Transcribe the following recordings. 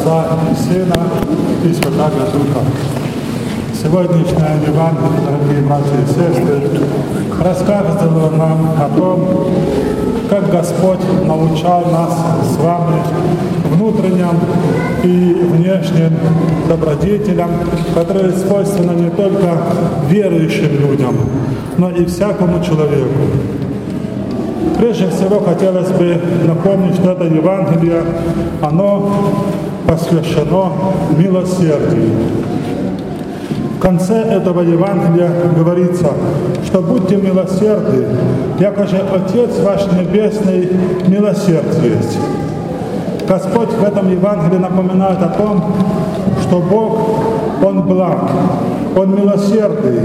Отца и Сына и Святаго Духа. Сегодняшнее Евангелие, дорогие братья и сестры, рассказывало нам о том, как Господь научал нас с вами внутренним и внешним добродетелям, которые свойственны не только верующим людям, но и всякому человеку. Прежде всего хотелось бы напомнить, что это Евангелие, оно посвящено милосердию. В конце этого Евангелия говорится, что будьте милосердны, якоже Отец ваш Небесный милосерд есть. Господь в этом Евангелии напоминает о том, что Бог, Он благ, Он милосердный,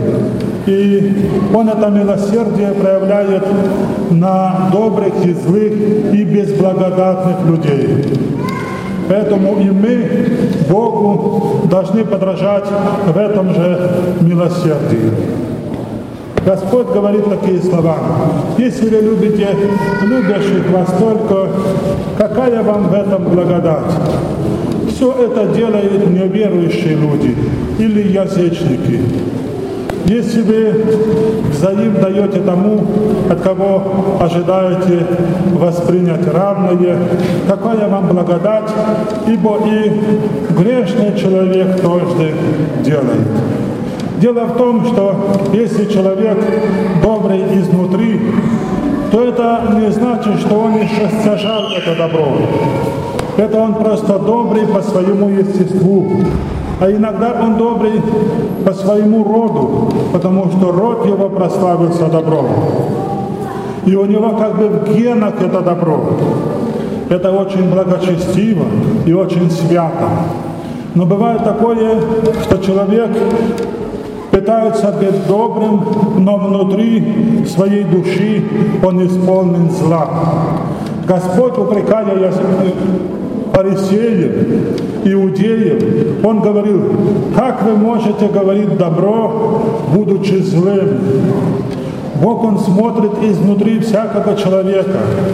и Он это милосердие проявляет на добрых и злых и безблагодатных людей. Поэтому и мы Богу должны подражать в этом же милосердии. Господь говорит такие слова: «Если вы любите любящих вас только, какая вам в этом благодать? Все это делают неверующие люди или язычники. Если вы взаим даете тому, от кого ожидаете воспринять равное, какая вам благодать, ибо и грешный человек тоже делает». Дело в том, что если человек добрый изнутри, то это не значит, что он еще стяжал это добро. Это он просто добрый по своему естеству. А иногда он добрый по своему роду, потому что род его прославился добром. И у него как бы в генах это добро. Это очень благочестиво и очень свято. Но бывает такое, что человек пытается быть добрым, но внутри своей души он исполнен зла. Господь, упрекая фарисеев, иудеев, Он говорил: как вы можете говорить добро, будучи злым? Бог, Он смотрит изнутри всякого человека.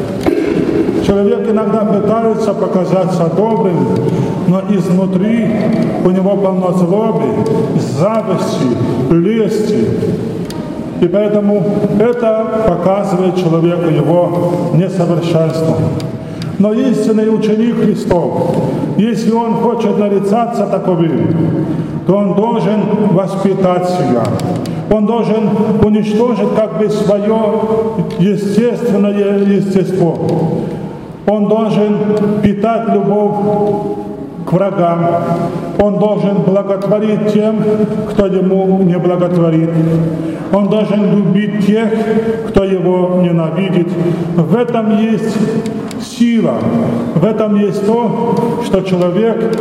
Человек иногда пытается показаться добрым, но изнутри у него полно злобы, зависти, лести. И поэтому это показывает человеку его несовершенство. Но истинный ученик Христов, если он хочет нарицаться таковым, то он должен воспитать себя. Он должен уничтожить как бы свое естественное естество. Он должен питать любовь к врагам. Он должен благотворить тем, кто ему не благотворит. Он должен любить тех, кто его ненавидит. В этом есть сила, в этом есть то, что человек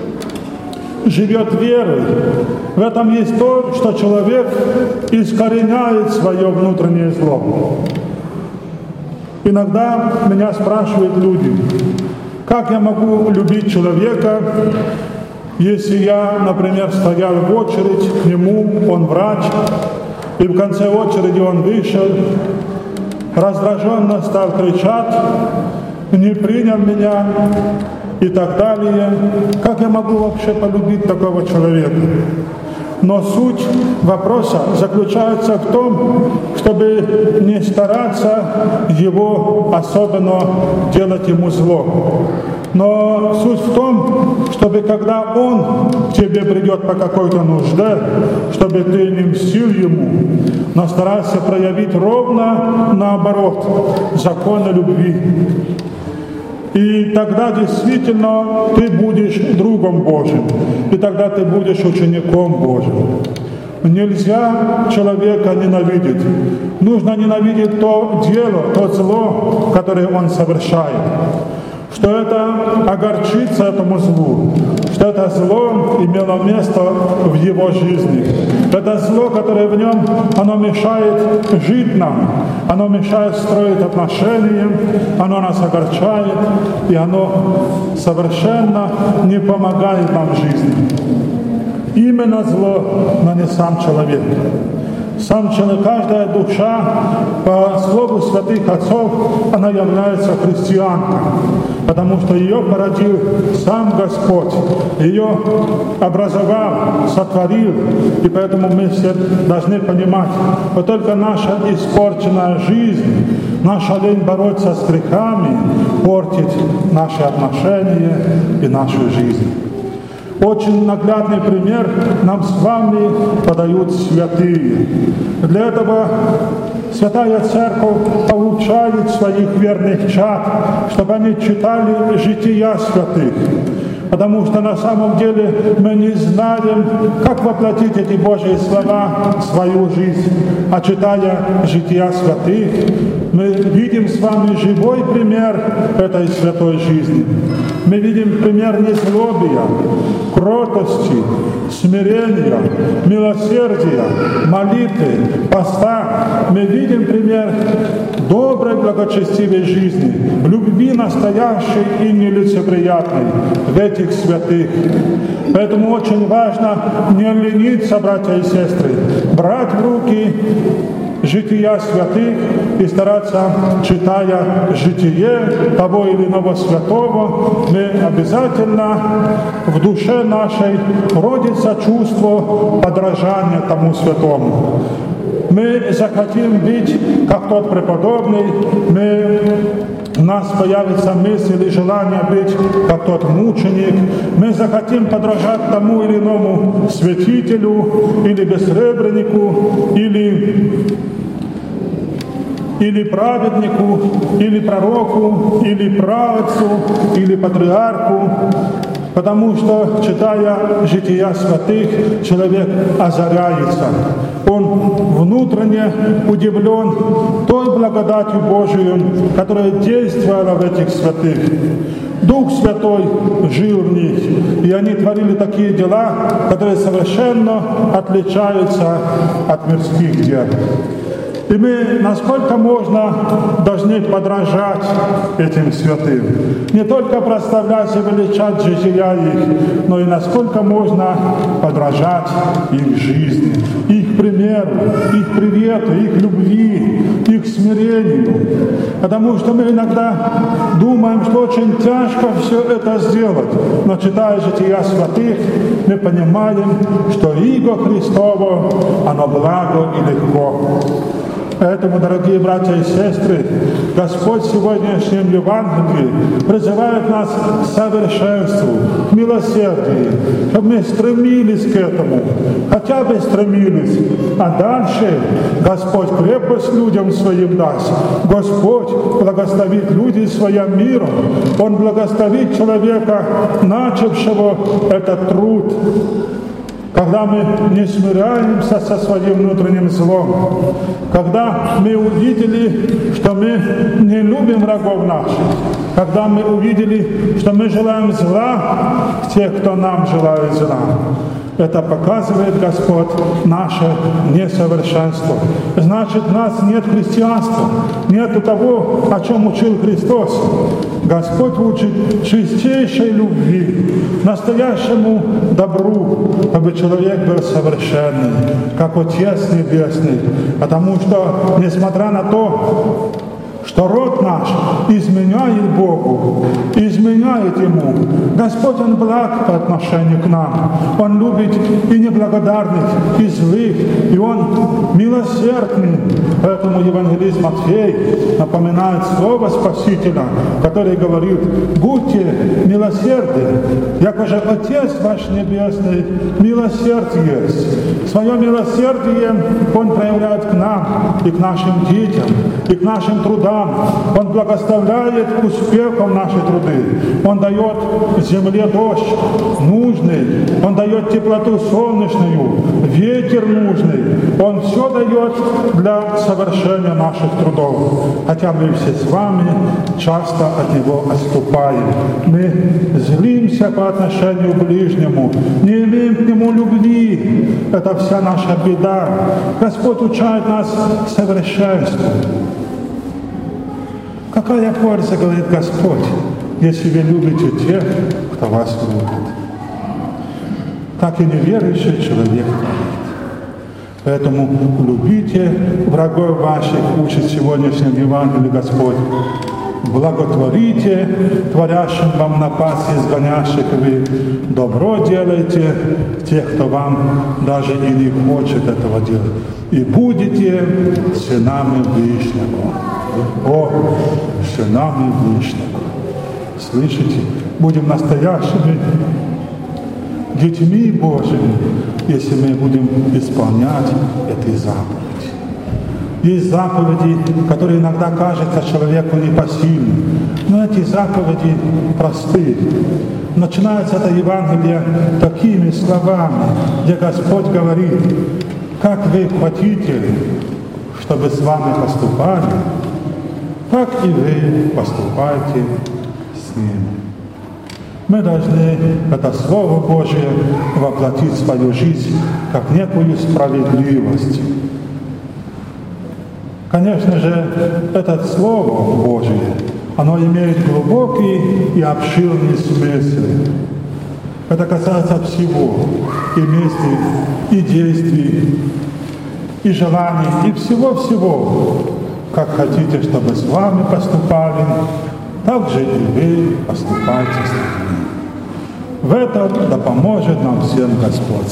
живет верой. В этом есть то, что человек искореняет свое внутреннее зло. Иногда меня спрашивают люди: как я могу любить человека, если я, например, стоял в очередь к нему, он врач, и в конце очереди он вышел, раздраженно стал кричать, не принял меня и так далее. Как я могу вообще полюбить такого человека? Но суть вопроса заключается в том, чтобы не стараться его особенно делать ему зло. Но суть в том, чтобы когда он к тебе придет по какой-то нужде, чтобы ты не мстил ему, но старайся проявить ровно наоборот законы любви. И тогда действительно ты будешь другом Божьим, и тогда ты будешь учеником Божьим. Нельзя человека ненавидеть. Нужно ненавидеть то дело, то зло, которое он совершает. Что это огорчится этому злу, что это зло имело место в его жизни. Это зло, которое в нем, оно мешает жить нам, оно мешает строить отношения, оно нас огорчает, и оно совершенно не помогает нам в жизни. Именно зло, но не сам человек. Сам человек, каждая душа, по слову святых отцов, она является христианкой. потому что ее породил сам Господь, ее образовал, сотворил, и поэтому мы все должны понимать, что только наша испорченная жизнь, наша лень бороться с грехами портит наши отношения и нашу жизнь. Очень наглядный пример нам с вами подают святые. Для этого Святая Церковь получает своих верных чад, чтобы они читали жития святых. Потому что на самом деле мы не знаем, как воплотить эти Божьи слова в свою жизнь. А читая жития святых, мы видим с вами живой пример этой святой жизни. Мы видим пример незлобия, кротости, смирения, милосердия, молитвы, поста. Мы видим пример доброй, благочестивой жизни, любви настоящей и нелицеприятной в этих святых. Поэтому очень важно не лениться, братья и сестры, брать в руки жития святых и стараться, читая житие того или иного святого, мы обязательно в душе нашей родится чувство подражания тому святому. Мы захотим быть, как тот преподобный, у нас появится мысль и желание быть, как тот мученик. Мы захотим подражать тому или иному святителю, или бессребренику, или праведнику, или пророку, или праотцу, или патриарху. Потому что, читая жития святых, человек озаряется. Он внутренне удивлен той благодатью Божией, которая действовала в этих святых. Дух Святой жил в них, и они творили такие дела, которые совершенно отличаются от мирских дел. И мы, насколько можно, должны подражать этим святым. Не только прославлять и величать жития их, но и насколько можно подражать их жизни, их примеру, их привету, их любви, их смирению. Потому что мы иногда думаем, что очень тяжко все это сделать. Но читая жития святых, мы понимаем, что иго Христово, оно благо и легко. Поэтому, дорогие братья и сестры, Господь в сегодняшнем Евангелии призывает нас к совершенству, к милосердию, чтобы мы стремились к этому, хотя бы стремились. А дальше Господь крепость людям своим даст. Господь благословит людей своим миром. Он благословит человека, начавшего этот труд. Когда мы не смиряемся со своим внутренним злом, когда мы увидели, что мы не любим врагов наших, когда мы увидели, что мы желаем зла тех, кто нам желает зла, это показывает, Господь, наше несовершенство. Значит, у нас нет христианства, нет того, о чем учил Христос. Господь учит чистейшей любви, настоящему добру, чтобы человек был совершенный, как Отец Небесный. Потому что, несмотря на то, что род наш изменяет Богу, изменяет Ему. Господь, Он благ по отношению к нам. Он любит и неблагодарных, и злых, и Он милосердный. Поэтому евангелист Матфей напоминает слово Спасителя, который говорит: «Будьте милосердны, якоже Отец ваш Небесный милосерд есть». Свое милосердие Он проявляет к нам, и к нашим детям, и к нашим трудам. Он благословляет к успехам наши труды. Он дает земле дождь нужный. Он дает теплоту солнечную, ветер нужный. Он все дает для совершения наших трудов. Хотя мы все с вами часто от Него отступаем. Мы злимся по отношению к ближнему, не имеем к Нему любви. Это вся наша беда. Господь учает нас совершенству. Какая польза, говорит Господь, если вы любите тех, кто вас любит? Так и неверующий человек говорит. Поэтому любите врагов ваших, учит в сегодняшнем Евангелии Господь. Благотворите творящим вам напасти, изгонящих вы, добро делайте тех, кто вам даже и не хочет этого делать. И будете сынами Вышнего. О, сынами Вышнего. Слышите? Будем настоящими детьми Божьими, если мы будем исполнять эти заповеди. Есть заповеди, которые иногда кажутся человеку непосильными, но эти заповеди простые. Начинается это Евангелие такими словами, где Господь говорит: как вы хотите, чтобы с вами поступали, так и вы поступайте с ними. Мы должны это Слово Божие воплотить в свою жизнь как некую справедливость. Конечно же, это Слово Божие, оно имеет глубокий и обширный смысл. Это касается всего, и мыслей, и действий, и желаний, и всего-всего. Как хотите, чтобы с вами поступали, так же и вы поступайте с ними. В этом да поможет нам всем Господь.